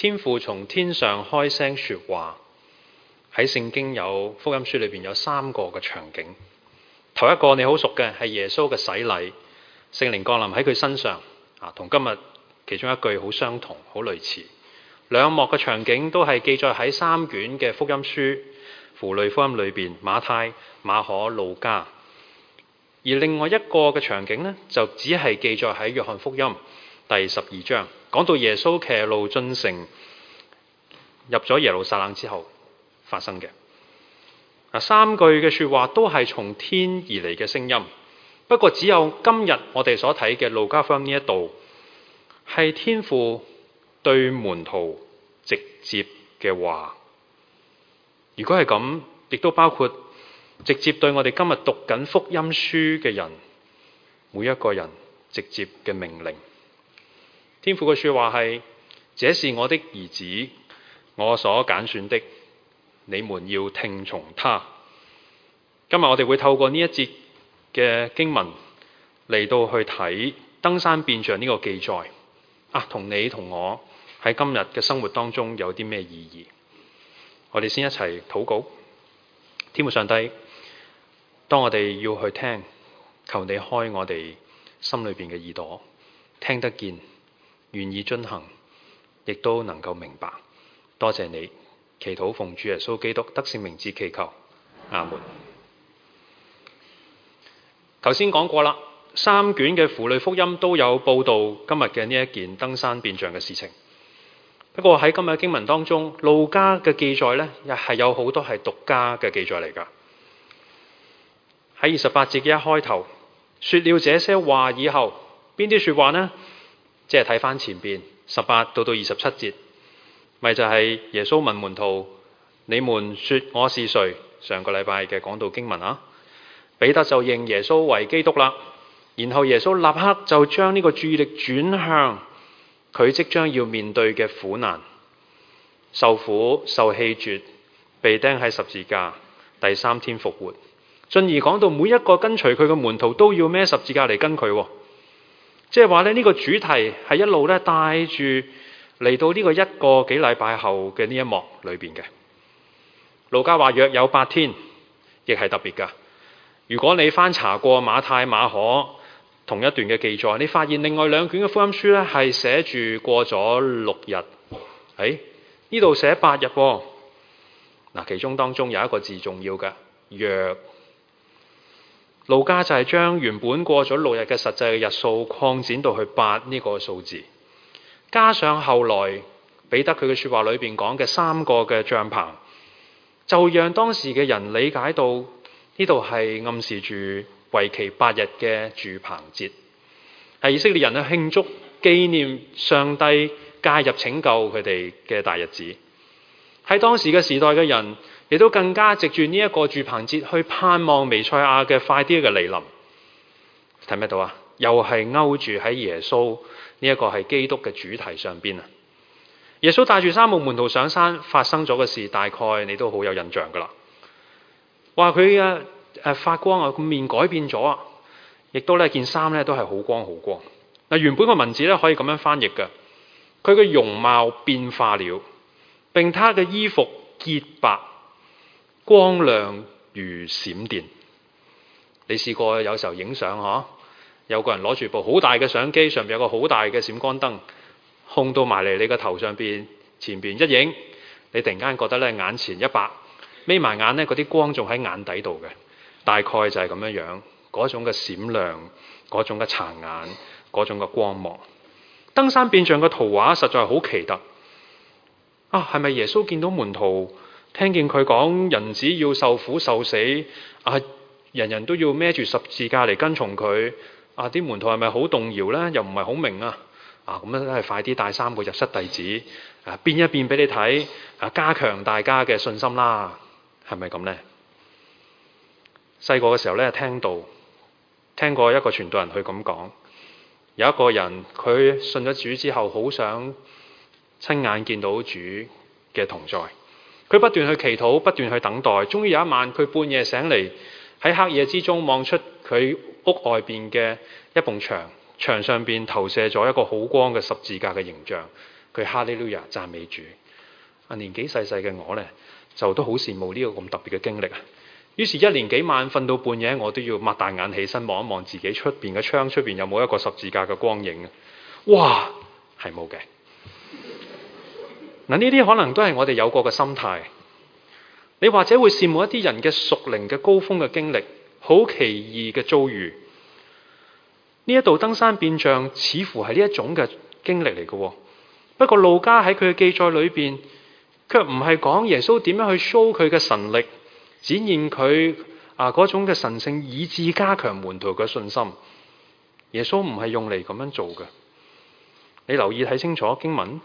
天父從天上開聲說話。喺聖經有福音書裏邊有3個嘅場景。頭一個你好熟嘅係耶穌嘅洗禮，聖靈降臨喺佢身上，同今日其中一句好相同，好類似。兩幕嘅場景都係記載喺3卷嘅福音書，符類福音裏邊，馬太、馬可、路加。而另外一個嘅場景呢，就只係記載喺約翰福音第12章，講到耶穌騎驢進城，入咗耶路撒冷之後發生嘅。3句嘅說話都係從天而嚟嘅聲音，不過只有今日我哋所睇嘅路加福音呢一度係天父對門徒直接嘅話。如果係咁，亦都包括直接對我哋今日讀緊福音書嘅人，每一個人直接嘅命令。天父嘅說話係：這是我的兒子，我所揀選的，你們要聽從他。今日我哋會透過呢一節嘅經文嚟到去睇登山變像呢個記載，同你同我喺今日嘅生活當中有啲咩意義？我哋先一齊禱告。天父上帝，當我哋要去聽，求你開我哋心裏邊嘅耳朵，聽得見，願意遵行，亦都能夠明白。多謝你，祈禱奉主耶穌基督得勝名字祈求，阿門。頭先講過啦，3卷嘅符類福音都有報道今日嘅呢一件登山變像嘅事情。不過喺今日經文當中，路加嘅記載呢，又係有好多係獨家嘅記載嚟㗎。喺28節嘅一開頭，說了這些話以後，邊啲說話呢？即係睇翻前邊18到27節，咪就係耶穌問門徒：你們說我是誰？上個禮拜嘅講道經文啊，彼得就認耶穌為基督啦。然後耶穌立刻就將呢個注意力轉向佢即將要面對嘅苦難，受苦、受棄絕、被釘喺十字架，第3天復活。進而講到每一個跟隨佢嘅門徒都要孭十字架嚟跟佢，即係話呢個主題係一路咧帶住嚟到呢個1個幾禮拜後嘅呢一幕裏邊嘅。路加話約有8天，亦係特別噶。如果你翻查過馬太、馬可同一段嘅記載，你發現另外2卷嘅福音書咧係寫住過咗6日，呢度寫8日喎。嗱，其中當中有一個字重要嘅，約。路加就係將原本過咗6日嘅實際嘅日數擴展到去8呢個數字，加上後來彼得佢嘅說話裏邊講嘅3個嘅帳篷，就讓當時嘅人理解到呢度係暗示住為期8日嘅住棚節，係以色列人去慶祝紀念上帝介入拯救佢哋嘅大日子。喺當時嘅時代嘅人，亦都更加藉住呢一個住棚節去盼望彌賽亞嘅快啲嘅來臨。睇唔睇到啊？又係勾住喺耶穌呢一個係基督嘅主題上邊啊！耶穌帶住3個門徒上山，發生咗嘅事，大概你都好有印象噶啦。話佢發光啊，個面改變咗啊，亦都呢件衫呢都係好光好光。原本個文字呢可以咁樣翻譯嘅，佢嘅容貌變化了，並他嘅衣服潔白，光亮如閃電。你試過有時候影相嗬？有個人攞住部好大嘅相機，上邊有個好大嘅閃光燈，控到埋嚟你個頭上邊，前邊一影，你突然間覺得咧眼前一白，眯埋眼咧嗰啲光仲喺眼底度嘅，大概就係咁樣樣，嗰種嘅閃亮，嗰種嘅殘眼，嗰種嘅光芒。登山變像嘅圖畫實在係好奇特啊！係咪耶穌見到門徒，聽見佢講人子要受苦受死啊，人人都要孭住十字架嚟跟從佢啊？啲門徒係咪好動搖呢？又唔係好明啊？咁樣都係快啲帶3個入室弟子變一變俾你睇加強大家嘅信心啦，係咪咁呢？細個嘅時候咧，聽過一個傳道人去咁講，有一個人佢信咗主之後，好想親眼見到主嘅同在，佢不斷去祈禱，不斷去等待，終於有一晚佢半夜醒嚟，喺黑夜之中望出佢屋外邊嘅一埲牆，牆上邊投射咗一個好光嘅十字架嘅形象， 佢哈利路亞讚美主。年紀細細嘅我呢，就都好羨慕呢個咁特別嘅經歷啊！於是，1年幾晚瞓到半夜，我都要擘大眼起身望一望自己出邊嘅窗，出邊有冇一個十字架嘅光影啊！哇，係冇嘅。嗱，呢啲可能都係我哋有過嘅心態。你或者會羨慕一啲人嘅屬靈嘅高峰嘅經歷，好奇異嘅遭遇。呢一度登山變像似乎係呢一種嘅經歷嚟嘅。不過路加喺佢嘅記載裏邊，卻唔係講耶穌點樣去 show 佢嘅神力，展現佢嗰種嘅神聖，以致加強門徒嘅信心。耶穌唔係用嚟咁樣做嘅。你留意睇清楚經文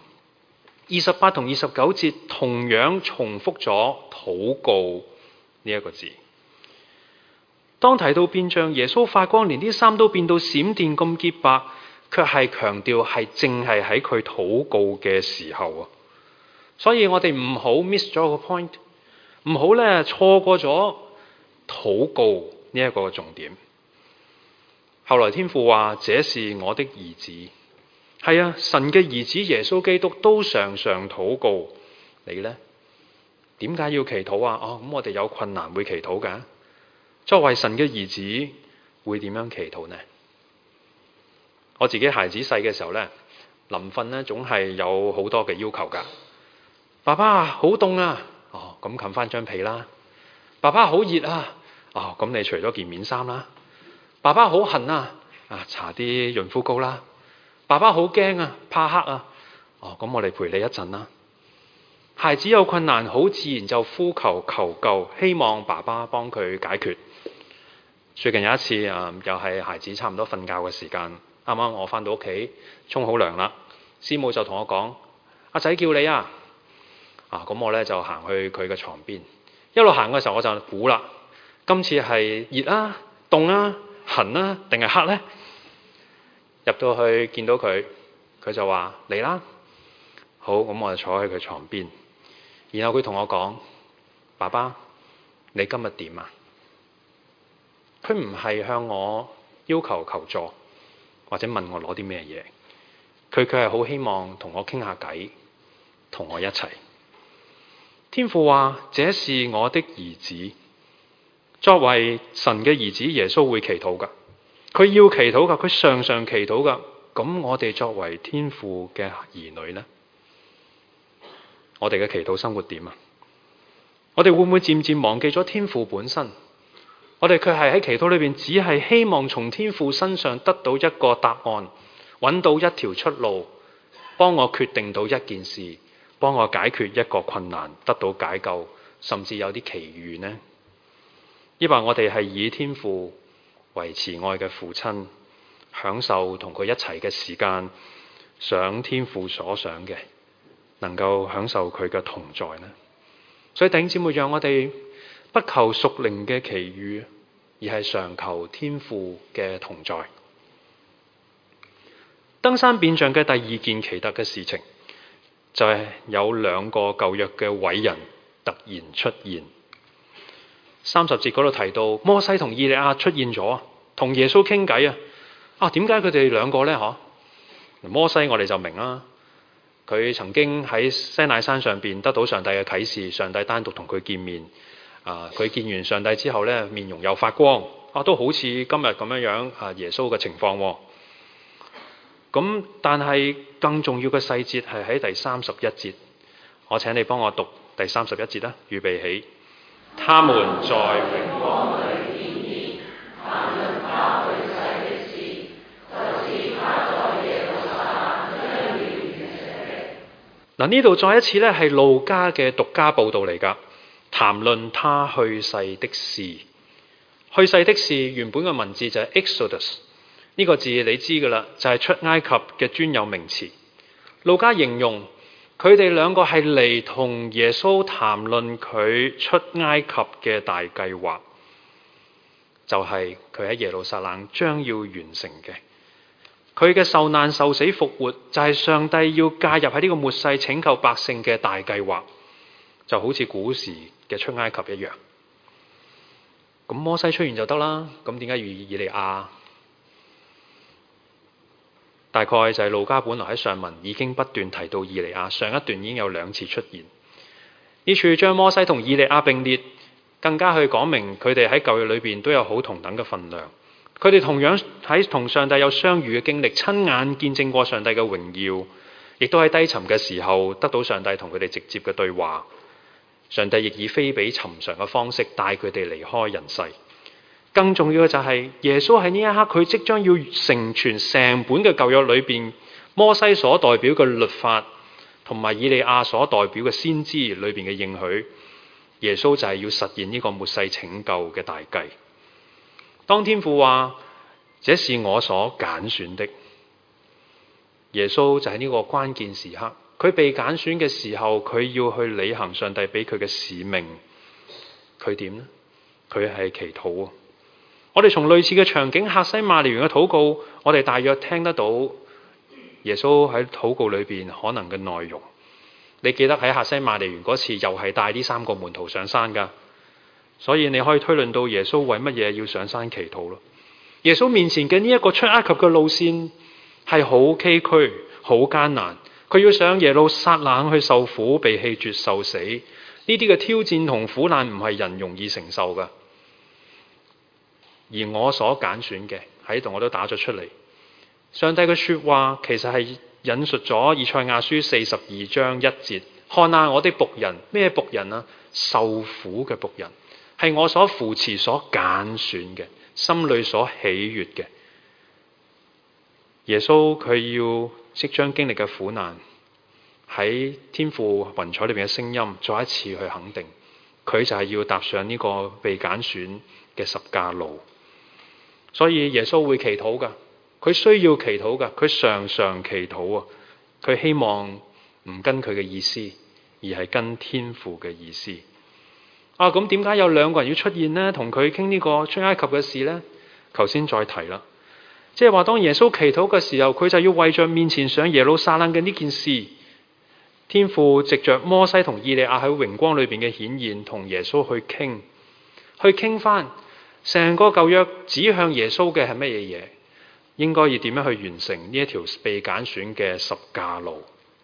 28同29節，同樣重複咗禱告呢一個字。當提到變像，耶穌發光，連啲衫都變到閃電咁潔白，卻係強調係淨係喺佢禱告嘅時候啊！所以我哋唔好 miss 咗個 point， 唔好咧錯過咗禱告呢一個重點。後來天父話：這是我的兒子。係啊，神嘅兒子耶穌基督都常常禱告。你呢？點解要祈禱啊？咁我哋有困難會祈禱㗎。作為神嘅兒子，會點樣祈禱呢？我自己孩子細嘅時候呢，臨瞓呢總係有好多嘅要求㗎。爸爸好凍啊！咁冚翻張被啦。爸爸好熱啊！咁你除咗件面衫啦。爸爸好痕啊！搽啲潤膚膏啦。爸爸好驚啊，怕黑啊！咁我哋陪你一陣啦。孩子有困難，好自然就呼求求救，希望爸爸幫佢解決。最近有一次又係孩子差唔多瞓覺嘅時間，啱啱我翻到屋企沖好涼啦，師母就同我講：阿仔叫你啊！咁我咧就行去佢嘅床邊，一路行嘅時候我就估啦，今次係熱啊、凍啊、痕啊定係黑呢？入到去見到佢，佢就話嚟啦。好，咁我就坐喺佢床邊，然後佢同我講：爸爸，你今日點啊？佢唔係向我要求求助，或者問我攞啲咩嘢，佢係好希望同我傾下偈，同我一齊。天父話：這是我的兒子。作為神嘅兒子，耶穌會祈禱噶。佢要祈禱噶，佢常常祈禱噶。咁我哋作為天父嘅兒女呢？我哋嘅祈禱生活點啊？我哋會唔會漸漸忘記咗天父本身？我哋卻係喺祈禱裏邊，只係希望從天父身上得到一個答案，揾到一條出路，幫我決定到一件事，幫我解決一個困難，得到解救，甚至有啲奇遇呢？抑或我哋係以天父為慈愛嘅父親，享受同佢一齊嘅時間，想天父所想嘅，能夠享受佢嘅同在呢？所以弟兄姊妹，讓我哋不求屬靈嘅奇遇，而係常求天父嘅同在。登山變像嘅第二件奇特嘅事情，就係有兩個舊約嘅偉人突然出現。30節嗰度提到摩西同以利亞出現咗，同耶穌傾偈啊！點解佢哋兩個呢？摩西我哋就明啦，佢曾經喺西奈山上邊得到上帝嘅啟示，上帝單獨同佢見面。佢見完上帝之後呢，面容又發光，都好似今日咁樣耶穌嘅情況。咁但係更重要嘅細節係喺第31節，我請你幫我讀第31節啦，預備起。他們在榮光裏見面，談論他去世的事，就是他在耶路撒冷將要完成的。呢度再一次咧係路加嘅獨家報導嚟㗎，談論他去世的事。去世的事原本嘅文字就係 Exodus， 呢個字你知㗎啦，就係出埃及嘅專有名詞。路加形容佢哋兩個係嚟同耶穌談論佢出埃及嘅大計劃，就係佢喺耶路撒冷將要完成嘅。佢嘅受難、受死、復活，就係上帝要介入喺呢個末世拯救百姓嘅大計劃，就好似古時嘅出埃及一樣。咁摩西出現就得啦，咁點解要以利亞？ 大概就係路加本來喺上文已經不斷提到以利亞，上一段已經有2次出現。呢處將摩西同以利亞並列，更加去講明佢哋喺舊約裏邊都有好同等嘅分量。佢哋同樣喺同上帝有相遇嘅經歷，親眼見證過上帝嘅榮耀，亦都喺低沉嘅時候得到上帝同佢哋直接嘅對話。上帝亦以非比尋常嘅方式帶佢哋離開人世。更重要嘅就係耶穌喺呢一刻，佢即將要成全成本嘅舊約裏邊摩西所代表嘅律法，同埋以利亞所代表嘅先知裏邊嘅應許。耶穌就係要實現呢個末世拯救嘅大計。當天父話：這是我所揀選的。耶穌就喺呢個關鍵時刻，佢被揀選嘅時候，佢要去履行上帝俾佢嘅使命。佢點呢？佢係祈禱。我哋從類似嘅場景，客西馬尼園嘅禱告，我哋大約聽得到耶穌喺禱告裏邊可能嘅內容。你記得喺客西馬尼園嗰次，又係帶呢3個門徒上山噶，所以你可以推論到耶穌為乜嘢要上山祈禱咯。耶穌面前嘅呢一個出埃及嘅路線係好崎嶇、好艱難，佢要上耶路撒冷去受苦、被棄絕、受死，呢啲嘅挑戰同苦難唔係人容易承受噶。而我所揀選嘅喺度，我都打咗出嚟。上帝嘅說話其實係引述咗以賽亞書42章1節，看下我的僕人，咩僕人啊？受苦嘅僕人，係我所扶持、所揀選嘅，心裏所喜悅嘅。耶穌佢要即將經歷嘅苦難，喺天父雲彩裏邊嘅聲音再一次去肯定，佢就係要踏上呢個被揀選嘅十架路。所以耶穌會祈禱噶，佢需要祈禱噶，佢常常祈禱啊！佢希望唔跟佢嘅意思，而係跟天父嘅意思。咁點解有2個人要出現呢？同佢傾呢個出埃及嘅事呢？頭先再提啦，即係話當耶穌祈禱嘅時候，佢就要為着面前上耶路撒冷嘅呢件事，天父藉着摩西同以利亞喺榮光裏邊嘅顯現，同耶穌去傾翻。成個舊約指向耶穌嘅係乜嘢嘢？應該要點樣去完成呢一條被揀選嘅十架路？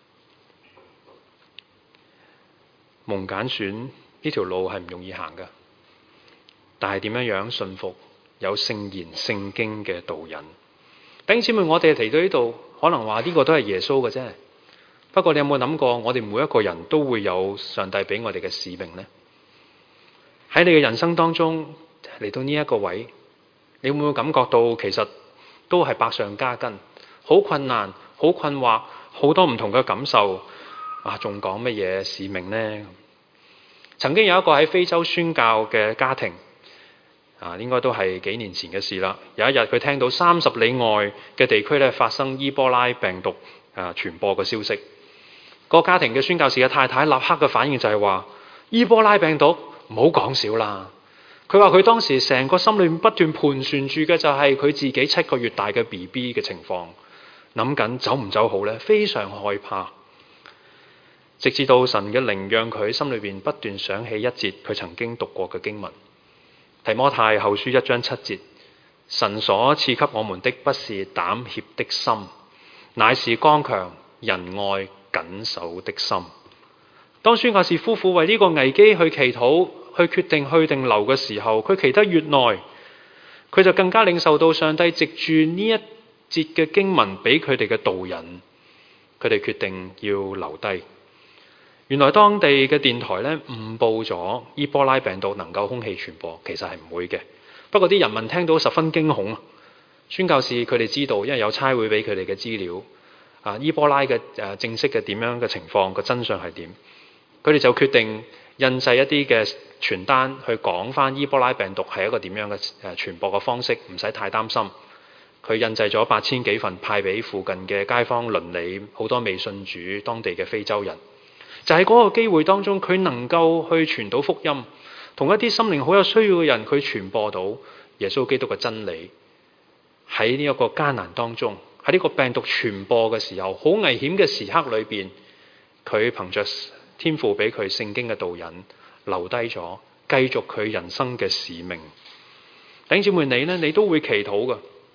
蒙揀選呢條路係唔容易行噶，但係點樣信服有聖言聖經嘅導引？弟兄姊妹，我哋嚟到呢度，可能話呢個都係耶穌嘅啫。不過你有冇諗過，我哋每一個人都會有上帝俾我哋嘅使命呢？喺你嘅人生當中，嚟到呢一個位，你會唔會感覺到其實都係百上加斤，好困難、好困惑，好多唔同嘅感受啊！仲講乜嘢使命呢？曾經有一個喺非洲宣教嘅家庭應該都係幾年前嘅事啦。有一日佢聽到30里外嘅地區咧發生伊波拉病毒傳播嘅消息，個家庭嘅宣教士嘅太太立刻嘅反應就係話：伊波拉病毒唔好講少啦！佢話佢當時成個心裏面不斷盤旋住嘅就係佢自己7個月大嘅 BB 嘅情況，諗緊走唔走好呢？非常害怕。直至到神嘅靈讓佢心裏邊不斷想起一節佢曾經讀過嘅經文，提摩太後書1章7節，神所賜給我們的不是膽怯的心，乃是剛強、仁愛、謹守的心。當宣教士夫婦為呢個危機去祈禱，去決定去定留嘅時候，佢祈得越耐，佢就更加領受到上帝藉住呢一節嘅經文俾佢哋嘅導引，佢哋決定要留低。原來當地嘅電台咧誤報咗伊波拉病毒能夠空氣傳播，其實係唔會嘅。不過啲人民聽到十分驚恐。宣教士佢哋知道，因為有差會俾佢哋嘅資料伊波拉嘅正式嘅點樣嘅情況，個真相係點，佢哋就決定印製一啲嘅傳單去講翻伊波拉病毒係一個點樣嘅傳播嘅方式，唔使太擔心。佢印製咗8000幾份派俾附近嘅街坊鄰里，好多未信主當地嘅非洲人。就喺嗰個機會當中，佢能夠去傳到福音，同一啲心靈好有需要嘅人，佢傳播到耶穌基督嘅真理。喺呢一個艱難當中，喺呢個病毒傳播嘅時候，好危險嘅時刻裏邊，佢憑着天父俾佢聖經嘅導引，留低咗，繼續佢人生嘅使命。弟兄姊妹，你都會祈禱㗎。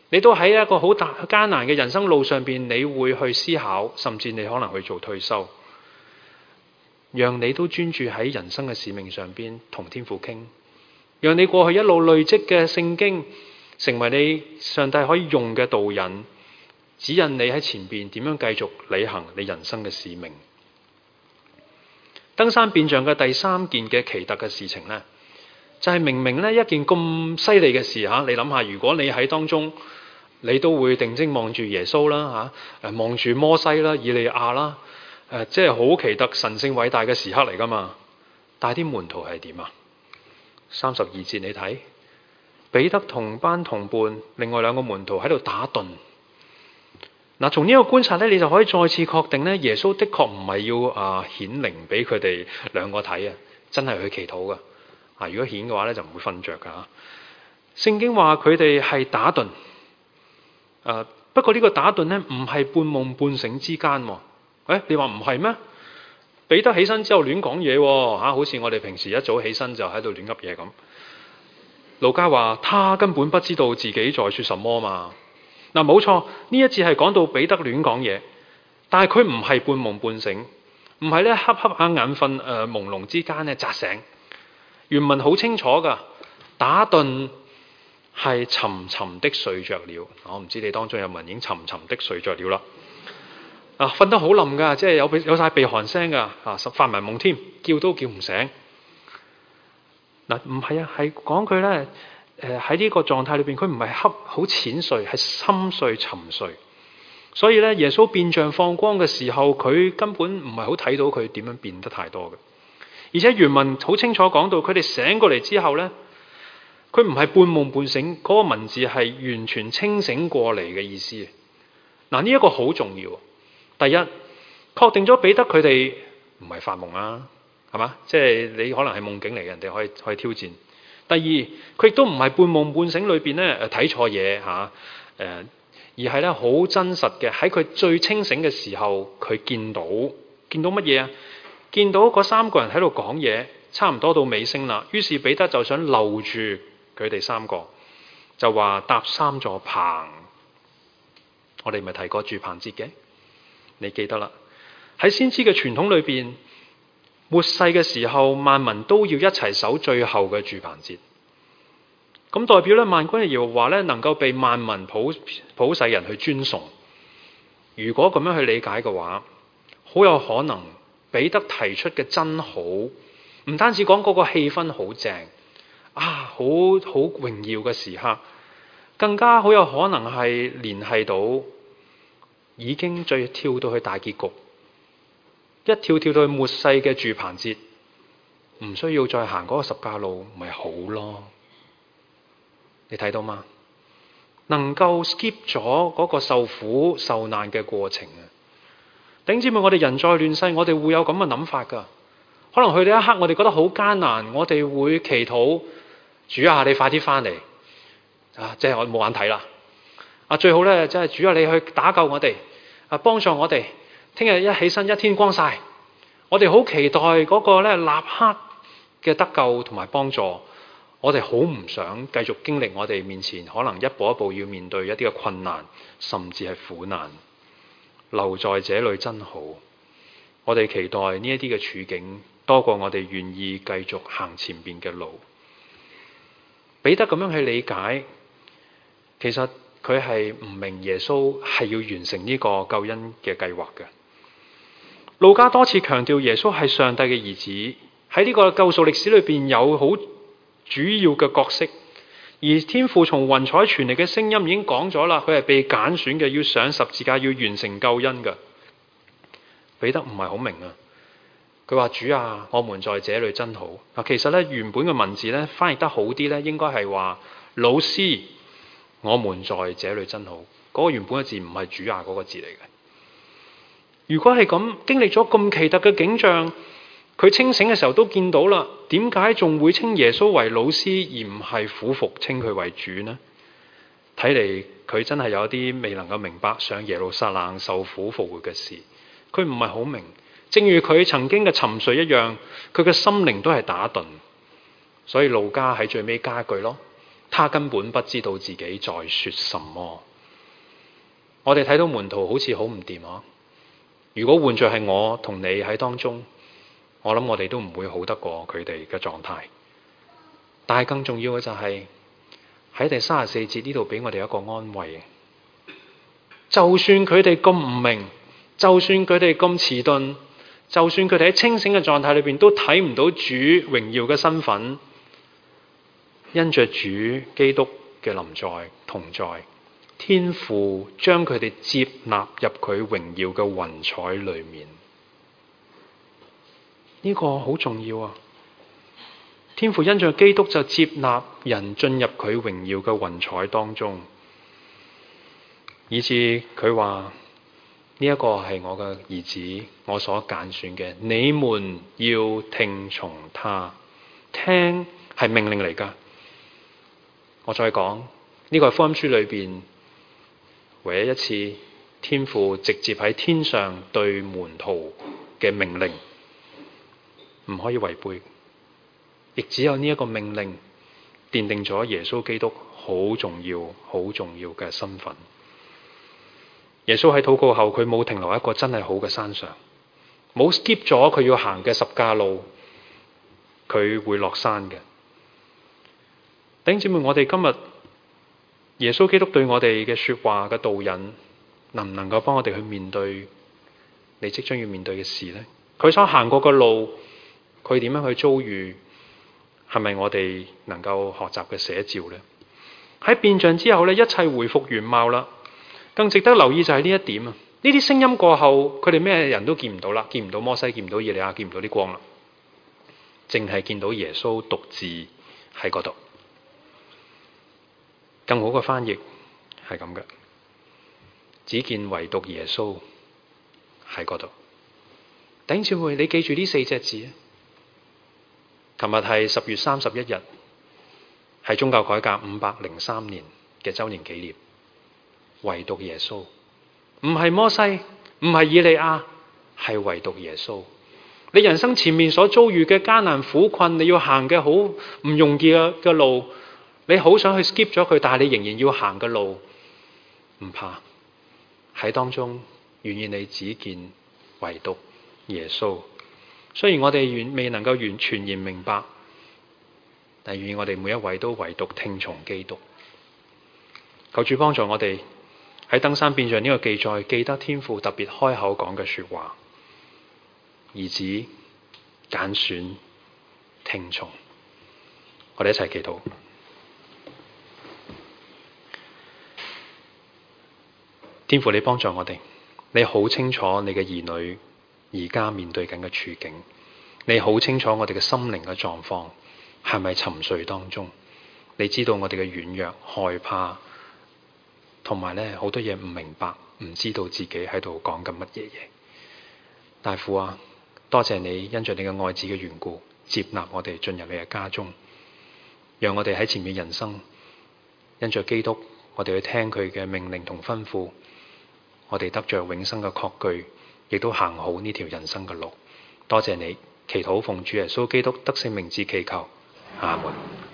你都喺一個好艱難嘅人生路上邊，你會去思考，甚至你可能去做退休，讓你都專注喺人生嘅使命上邊，同天父傾，讓你過去一路累積嘅聖經成為你上帝可以用嘅導引，指引你喺前邊點樣繼續履行你人生嘅使命。登山變像嘅第三件嘅奇特嘅事情呢，就係明明呢一件咁犀利嘅事嚇，你諗下，如果你喺當中，你都會定睛望住耶穌啦嚇，望住摩西啦、以利亞啦，即係好奇特、神聖偉大嘅時刻嚟噶嘛。但係啲門徒係點啊？32節你睇，彼得同班同伴，另外兩個門徒喺度打盹。嗱，從呢個觀察咧，你就可以再次確定咧，耶穌的確唔係要顯靈俾佢哋兩個睇啊，真係去祈禱噶。如果顯嘅話咧，就唔會瞓着噶。聖經話佢哋係打盹。不過呢個打盹咧，唔係半夢半醒之間。你話唔係咩？彼得起身之後亂講嘢，好似我哋平時一早起身就喺度亂噏嘢咁。路加話他根本不知道自己在說什麼嘛。嗱，冇錯，呢一次係講到彼得亂講嘢，但係佢唔係半夢半醒，唔係咧瞌瞌下眼瞓朦朧之間咧扎醒。原文好清楚噶，打盹係沉沉的睡着了。我唔知你當中有冇人已經沉沉的睡着了啦。瞓得好冧噶，即係有晒鼻鼾聲噶，發埋夢添，叫都叫唔醒。唔係啊，係講佢咧，喺呢個狀態裏邊，佢唔係瞌好淺睡，係深睡沉睡。所以咧，耶穌變像放光嘅時候，佢根本唔係好睇到佢點樣變得太多嘅。而且原文好清楚講到，佢哋醒過嚟之後咧，佢唔係半夢半醒，嗰個文字係完全清醒過嚟嘅意思。嗱，呢一個好重要。第一，確定咗彼得佢哋唔係發夢啊，係嘛？即係你可能係夢境嚟嘅，人哋可以挑戰。第二，佢亦都唔係半夢半醒裏邊咧睇錯嘢嚇，而係咧好真實嘅喺佢最清醒嘅時候，佢見到乜嘢啊？見到嗰三個人喺度講嘢，差唔多到尾聲啦。於是彼得就想留住佢哋三個，就話搭三座棚。我哋咪提過住棚節嘅。你記得啦，喺先知嘅傳統裏邊，末世嘅時候，萬民都要一齊守最後嘅住棚節。咁代表咧，萬軍嘅耶和華咧，能夠被萬民普世人去尊崇。如果咁樣去理解嘅話，好有可能彼得提出嘅真好，唔單止講嗰個氣氛好正好榮耀嘅時刻，更加好有可能係聯繫到。已經再跳到去大結局，一跳到去末世嘅住棚節，唔需要再行嗰個十架路，咪好咯？你睇到嗎？能夠 skip 咗嗰個受苦受難嘅過程啊！弟兄姊妹，我哋人在亂世，我哋會有咁嘅諗法噶。可能去到一刻，我哋覺得好艱難，我哋會祈禱主啊，你快啲翻嚟即係我冇眼睇啦！最好咧，即係主啊，你去打救我哋。幫助我哋，聽日一起身一天光晒，我哋好期待嗰個咧立刻嘅得救同埋幫助。我哋好唔想繼續經歷我哋面前可能一步一步要面對一啲嘅困難，甚至係苦難。留在這裏真好。我哋期待呢一啲嘅處境多過我哋願意繼續行前邊嘅路。彼得咁樣去理解，其實佢係唔明耶穌係要完成呢個救恩嘅計劃嘅。路加多次強調耶穌係上帝嘅兒子，喺呢個救贖歷史裏邊有好主要嘅角色。而天父從雲彩傳嚟嘅聲音已經講咗啦，佢係被揀選嘅，要上十字架，要完成救恩嘅。彼得唔係好明啊，佢話主啊，我們在這裏真好。其實咧原本嘅文字咧翻譯得好啲咧，應該係話老師，我們在這裏真好。嗰個原本嘅字唔係主啊嗰個字嚟嘅。如果係咁，經歷咗咁奇特嘅景象，佢清醒嘅時候都見到啦，點解仲會稱耶穌為老師而唔係俯伏稱佢為主呢？睇嚟佢真係有啲未能夠明白上耶路撒冷受苦復活嘅事，佢唔係好明。正如佢曾經嘅沉睡一樣，佢嘅心靈都係打盹。所以路加喺最尾加句咯， 他根本不知道自己在說什麼。我哋睇到門徒好似好唔掂啊！如果換作係我同你喺當中，我諗我哋都唔會好得過佢哋嘅狀態。但係更重要嘅就係喺第34節呢度俾我哋一個安慰。就算佢哋咁唔明，就算佢哋咁遲鈍，就算佢哋喺清醒嘅狀態裏邊都睇唔到主榮耀嘅身份，因着主基督嘅臨在同在，天父將佢哋接納入佢榮耀嘅雲彩裏面。呢個好重要啊！天父因着基督就接納人進入佢榮耀嘅雲彩當中，以致佢話呢一個係我嘅兒子，我所揀選嘅，你們要聽從他。聽係命令嚟㗎。我再講，呢個係福音書裏邊唯一一次天父直接喺天上對門徒嘅命令，唔可以違背。亦只有呢一個命令奠定咗耶穌基督好重要、好重要嘅身份。耶穌喺禱告後，佢冇停留一個真係好嘅山上，冇 skip 咗佢要行嘅十架路，佢會落山嘅。弟兄姊妹，我哋今日耶穌基督對我哋嘅說話嘅導引，能唔能夠幫我哋去面對你即將要面對嘅事呢？佢所行過嘅路，佢點樣去遭遇，係咪我哋能夠學習嘅寫照呢？喺變像之後呢，一切回復原貌啦。更值得留意就係呢一點啊！呢啲聲音過後，佢哋咩人都見唔到啦，見唔到摩西，見唔到以利亞，見唔到啲光啦，淨係見到耶穌獨自喺嗰度。更好嘅翻譯係咁嘅，只見唯獨耶穌喺嗰度。弟兄姊妹，你記住呢4隻字啊！琴日係10月31日，係宗教改革503年嘅周年紀念。唯獨耶穌，唔係摩西，唔係以利亞，係唯獨耶穌。你人生前面所遭遇嘅艱難苦困，你要行嘅好唔容易嘅路，你好想去 skip 咗佢，但係你仍然要行嘅路，唔怕。喺當中，願意你只見唯獨耶穌。雖然我哋未能夠全然明白，但願我哋每一位都唯獨聽從基督。求主幫助我哋。喺登山變像呢個記載，記得天父特別開口講嘅說話，兒子揀選聽從。我哋一齊祈禱。天父，你幫助我哋，你好清楚你嘅兒女而家面對緊嘅處境，你好清楚我哋嘅心靈嘅狀況係咪沉睡當中，你知道我哋嘅軟弱、害怕。同埋咧，好多嘢唔明白，唔知道自己喺度講緊乜嘢嘢。大父啊，多謝你因着你嘅愛子嘅緣故，接納我哋進入你嘅家中，讓我哋喺前面人生因着基督，我哋去聽佢嘅命令同吩咐，我哋得着永生嘅確據，亦都行好呢條人生嘅路。多謝你，祈禱奉主耶穌基督得勝名字祈求，阿門。